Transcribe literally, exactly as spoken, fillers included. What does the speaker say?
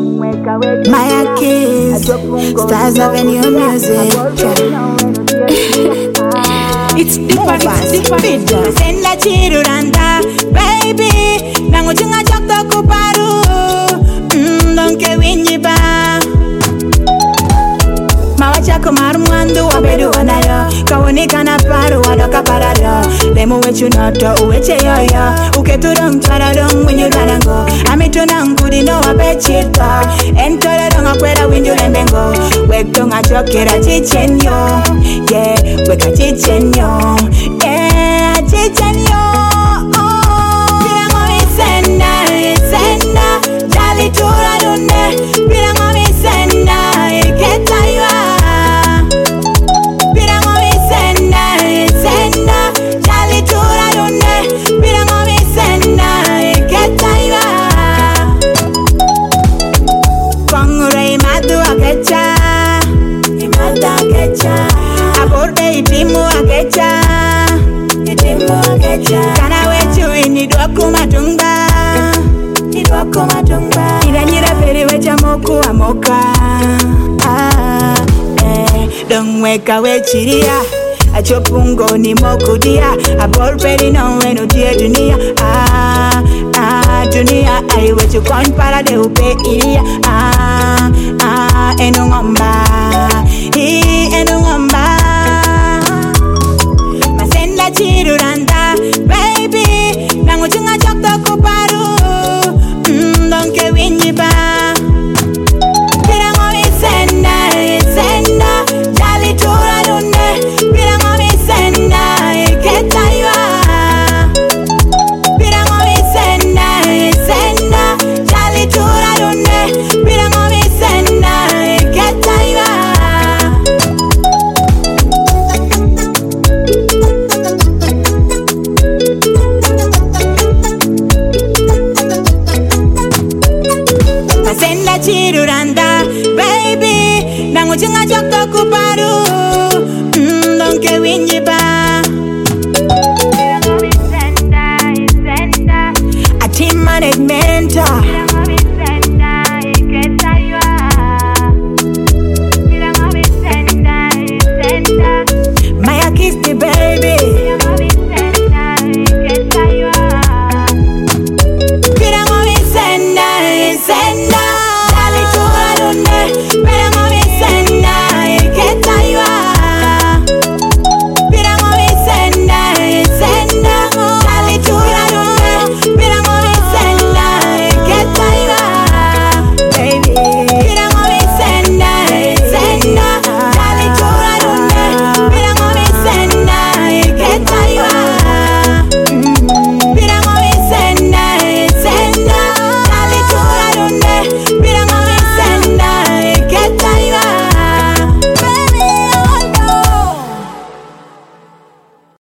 Maya Keys, Stars Avenue Music. It's different, it's different. Senda chiruranda, baby. Nangu chunga chokto kuparu. Mm, donke winjiba. Mawachako marumwandu wabedu wanayo. Kawonika na paru wadoka parado. Demu wechu noto uweche yoyo. Uketurong charadong winyu larango. Amituna nkudi no wabechita. Entole donga kweda winyu lembengo. Wektonga chokera chichenyo. Yeah, weka chichenyo. Yeah, chichenyo. Pirango isenda, isenda. Jali tura dunne. Pirango isenda, iketa ywa. Pirango isenda, isenda. Jali tura dunne. Pirango isenda, iketa ywa. Kongure imadu akecha. Imadu akecha. Aborde itimu akecha. Itimu akecha. Kana wechu inidwaku matunga. Nidwaku matunga. Iranyira peri wecha moku amoka. Ah, eh. Dongweka wechiria. Achopungo ni moku dia. Abor peri no wenu dia dunia. Ah, ah, dunia. Ay wechu kon para de upe iria. Ah, ah, enungomba. Hi enungomba. Masenda chiruranda, baby. Nangu chunga chokto kuparu. Mm, donke winjiba. Pirango isenda, isenda. Jali tura dunne. Pirango isenda, iketa ywa. Pirango isenda, isenda. Jali tura dunne. Pirango isenda, iketa ywa. Masenda chiruranda, baby. Nangu chunga chokto kuparu. Mm, donke winjiba.